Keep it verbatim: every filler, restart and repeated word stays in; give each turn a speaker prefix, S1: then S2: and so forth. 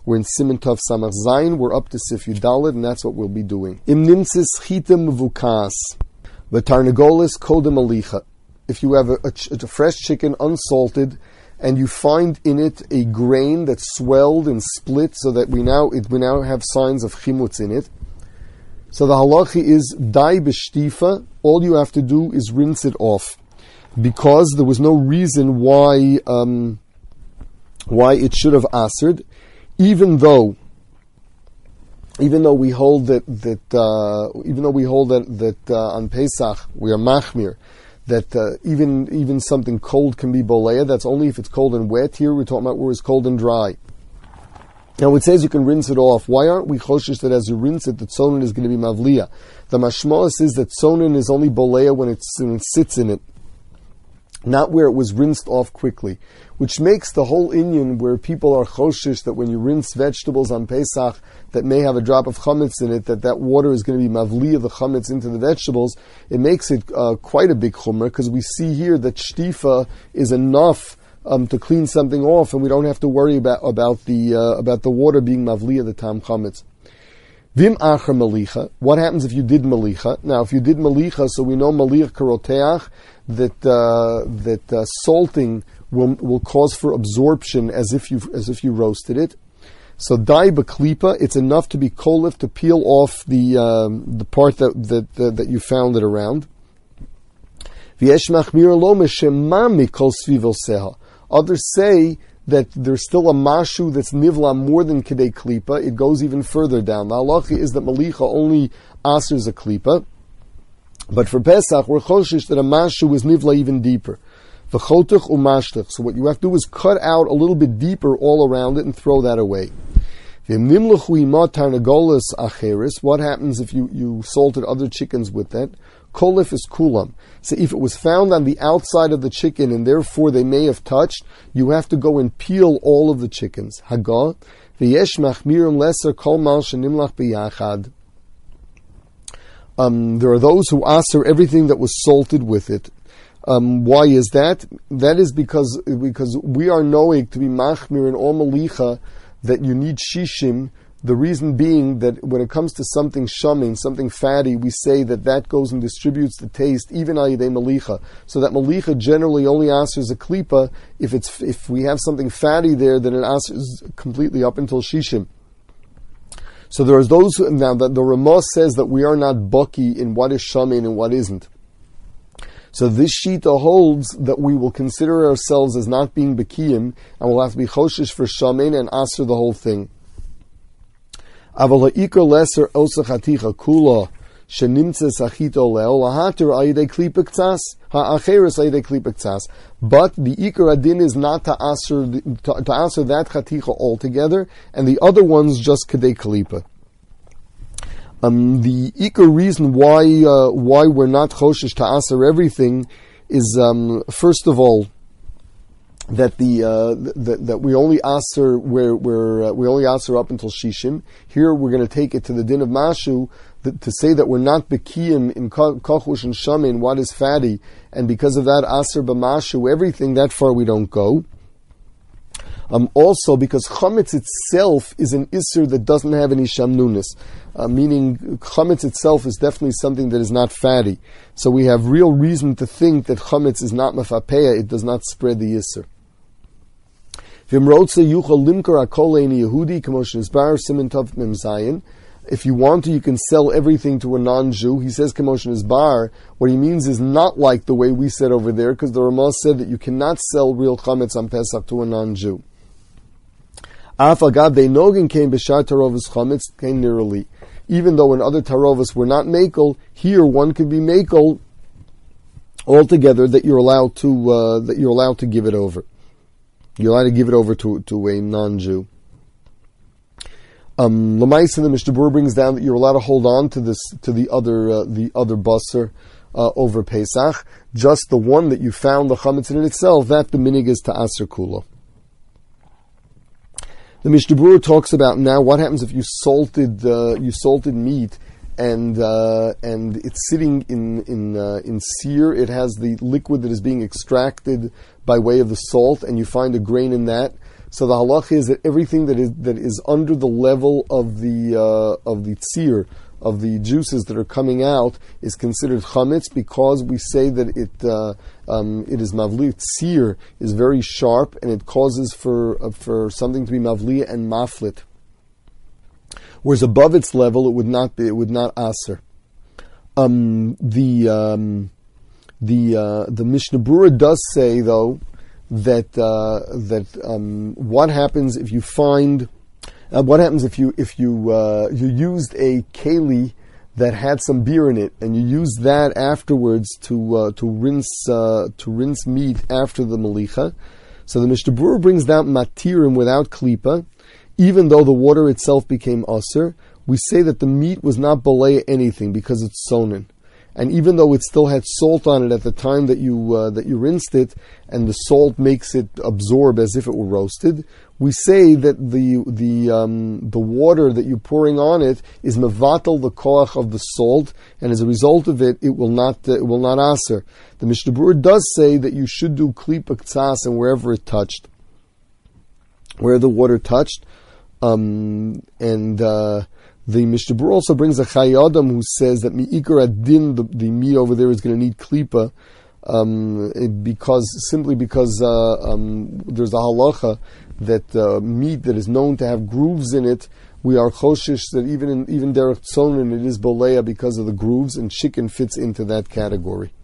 S1: We're in Siman Tov Samach Zayin. We're up to Sif Yudalit, and that's what we'll be doing. Im nimtzis chita mevukas, v'tarnagolis kodem alicha. If you have a, a, a fresh chicken, unsalted, and you find in it a grain that's swelled and split, so that we now it, we now have signs of chimutz in it. So the halacha is dai b'shtifa. All you have to do is rinse it off, because there was no reason why um, why it should have asered, even though even though we hold that that uh, even though we hold that that uh, on Pesach we are machmir, that uh, even even something cold can be boleya. That's only if it's cold and wet. Here we're talking about where it's cold and dry. Now it says you can rinse it off. Why aren't we choshish that as you rinse it, the tzonin is going to be mavliya? The mashmaos is that tzonin is only boleya when, it's, when it sits in it, not where it was rinsed off quickly, which makes the whole inyan where people are choshish that when you rinse vegetables on Pesach that may have a drop of chametz in it, that that water is going to be mavliya the chametz into the vegetables. It makes it uh, quite a big chumrah, because we see here that shtifa is enough Um, to clean something off, and we don't have to worry about about the uh, about the water being mavliya the tam chametz. Vim acher malicha. What happens if you did malicha? Now, if you did malicha, so we know malich karoteach, that uh, that uh, salting will will cause for absorption as if you as if you roasted it. So dai beklipa, it's enough to be kolif to peel off the um, the part that that uh, that you found it around. V'yesh machmir lo meshema mikol svivel seha. Others say that there's still a mashu that's nivla more than kedei klipa. It goes even further down. The halacha is that malicha only asers a klipa, but for Pesach we're choshish that a mashu is nivla even deeper. V'chotich umashtich. So what you have to do is cut out a little bit deeper all around it and throw that away. What happens if you, you salted other chickens with that? Kolif is kulam. So if it was found on the outside of the chicken and therefore they may have touched, you have to go and peel all of the chickens. Hagah v'yesh machmirim leser kol mal shenimlach biyachad. Um, there are those who aser everything that was salted with it. Um, why is that? That is because because we are knowing to be machmir in all malicha that you need shishim. The reason being that when it comes to something shamin, something fatty, we say that that goes and distributes the taste, even al yedei malicha. So that malicha generally only asers a klipa. If it's if we have something fatty there, then it asers completely up until shishim. So there is those who, now that the Ramah says that we are not bucky in what is shamin and what isn't. So this shita holds that we will consider ourselves as not being bekiyim, and we'll have to be choshish for shamin and aser the whole thing. Aval ha'ikar leser osa chaticha kula shenimtzes achito leo lahater ayidei klipa k'tzas ha'acheres ayidei klipa k'tzas. But the ikar adin is not to aser to, to aser that chaticha altogether, and the other ones just kedei klipa. Um, the ikar reason why uh, why we're not choshish to aser everything is um, first of all that the uh, that, that we only aser where where uh, we only aser up until shishim. Here we're going to take it to the din of mashu that, to say that we're not bekiyim in kochush and shamin what is fatty, and because of that aser b'mashu everything. That far we don't go. Um, also, because chametz itself is an isser that doesn't have any shamnunis, uh, meaning chametz itself is definitely something that is not fatty. So we have real reason to think that chametz is not mafapeya; it does not spread the isser. If you want to, you can sell everything to a non-Jew. He says Kamoshin is bar. What he means is not like the way we said over there, because the Ramah said that you cannot sell real chametz on Pesach to a non-Jew. Even though in other tarovas were not makel, here one could be makel altogether that you're allowed to uh, that you're allowed to give it over. You're allowed to give it over to to a non-Jew. Um, Lamaisa, the Mishnah Berurah brings down that you're allowed to hold on to this to the other uh, the other basar uh, over Pesach. Just the one that you found the chametz in itself, that the minig is to aser kula. The Mishnah Berurah talks about now what happens if you salted uh, you salted meat and uh, and it's sitting in in uh, in sear. It has the liquid that is being extracted by way of the salt, and you find a grain in that. So the halacha is that everything that is that is under the level of the uh, of the tzir, of the juices that are coming out, is considered chametz, because we say that it uh, um, it is mavli. Tzir is very sharp, and it causes for uh, for something to be mavli and maflit. Whereas above its level, it would not be. It would not aser. Um, the um, the uh, the Mishnah Berurah does say though that uh, that um, what happens if you find uh, what happens if you if you uh, you used a keli that had some beer in it, and you used that afterwards to uh, to rinse uh, to rinse meat after the malicha. So the Mishnah Berurah brings down matirim without klipa, even though the water itself became aser. We say that the meat was not balei anything because it's sonin, and even though it still had salt on it at the time that you uh, that you rinsed it, and the salt makes it absorb as if it were roasted, we say that the the um, the water that you're pouring on it is mevatel the koach of the salt, and as a result of it, it will not uh, it will not aser. The Mishnah Berurah does say that you should do klipa ktsas and wherever it touched, where the water touched, um, and. Uh, The Mishnah Berurah also brings a Chai Adam who says that mi'ikar adin, the, the meat over there is going to need klipa, um, because simply because uh, um, there's a halacha that uh, meat that is known to have grooves in it, we are choshish that even in even derech tzonin it is boleya because of the grooves, and chicken fits into that category.